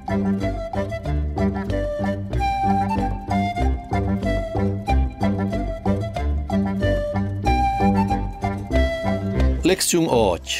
Lezione 8.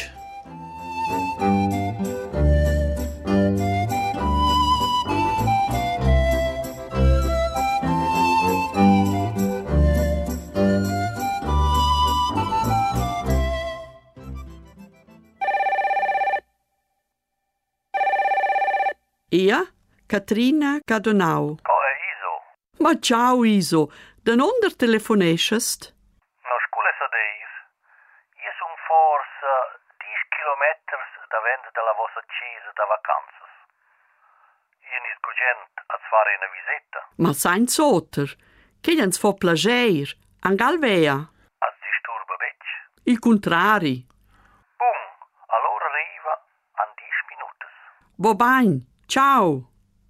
Io, Katrina Cadonau. Iso. Ma ciao Iso, da onder telefonescest? No scule sa dir. Io son forse 10 chilometri da vent della vostra chiesa da vacanzas. Io nis gugent a fare una visita. Ma sein soter, che ens fa plager, an Galvea. As disturba bec. Il contrari. Bum, allora arriva an 10 minutos. Bo bain, ciao.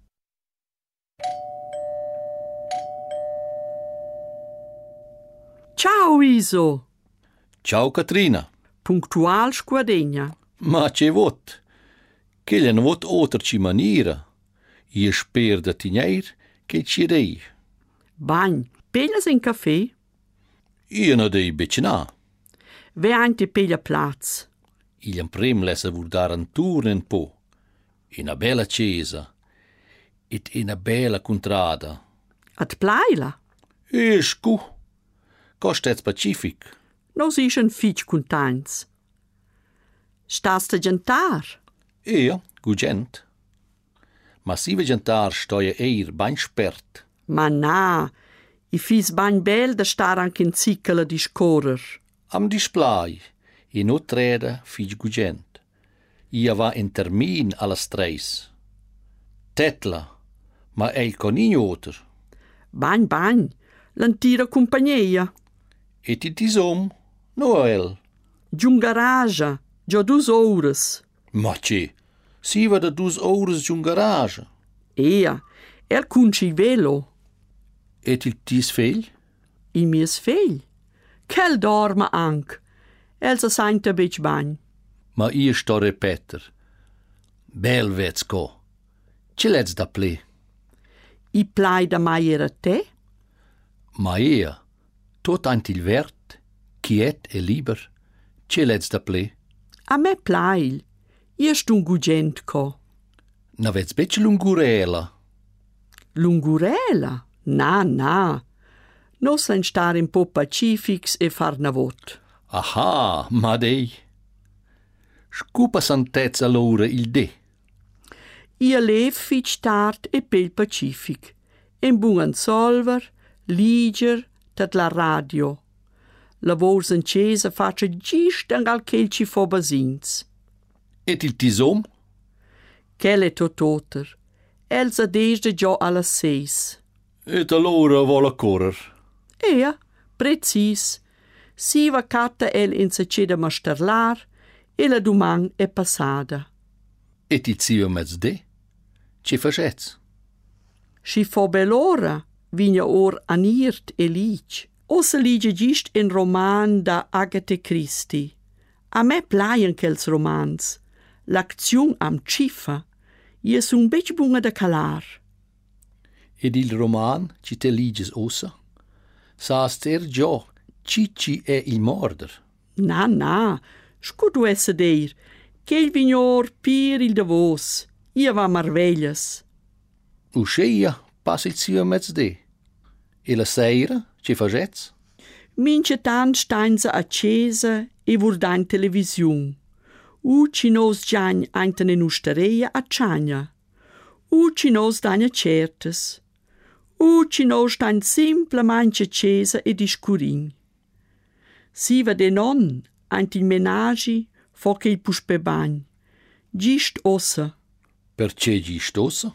Ciao Iso. Ciao Katrina. Punctual squadegna. Ma c'è vot? Che gli hanno vot oterci maniera. Io spero da tignere che ci dei. Bain, pelas in caffè? Io non dei becina. Ve anche peglia plaz. Il imprim lessa vurdare un turno un po'. In una bella chiesa. E in una bella contrada. At plaila. E scu. Costets pacific. Nos ischen fitch contents. Stas te gentar? Io, gugent. Ma si ve gentar stoia eir bain spert. Ma na, I fis bain bel da star anche in ziccola di scorrer. Am display, in no treda fig gugent. Ia va in termin alla streis. Tetla, ma el conignoter. Bain, l'antira compagnia. E ti tisom, Noel. Giungaraja, già 2 ores. Ma ce, si va da 2 ores giun garage. Ea, cunci velo. Et il tis fegl? I mies fegl. Kel dorma anc. Elsa sainta bec bain. Ma io sto repeter. Bel vets go. Ce lets da ple? I plai da maiera te? Ma ea, tot ant il vert, quiet e liber, ce lets da ple? A me plail. I stun gugent co. Na vets bec lungurela. Lungurela? Na. Nos ein star in po pacifics e far navot. Aha, ma dei. Scupa santezza allora il de. Ia lev fitch tard e pel pacific. En bungan solver, liger, tat la radio. La voz in chiesa faccia gist angal kelci fo basins. Et il tisom? Quel è tototer. Elsa desde già alla 6. Et allora vola correr. Ea, precis. Si va catta el in se ceda masterlar e la dumang è passada. Et il zio mezz de? Ce facets? Si fo bell'ora, vigna or anirt e lic. O se lige gist in roman da Agatha Christie. A me plaien quels romans. L'acziun am cifa. Ie sun bec bunga da calar. Ed il roman ci te liges ossa? Saster già, Cicci è il morder. Na, scudu esse dir, che il vignor pir il davos. Ia va marveglias. Usceia passa il zio mezz de. E la seira, ce facets? Mince tant steinsa accesa e vurdain televisiun. Ci nos giagn ainten in ustereia a ciagna. Ci nos dain certes. Ci nos dain simplemente accesa e discurin. Si va de non, aint il menagi, fo che il puspe bagn. Gist ossa. Perché gist ossa?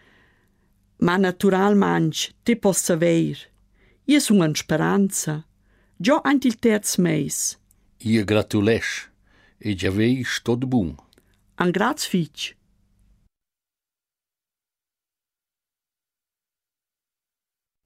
Ma naturalmente, te possa ver. Io sun an speranza. Già aint il terz meis. Io gratulesch. E già vei stot bun. An graz fitch.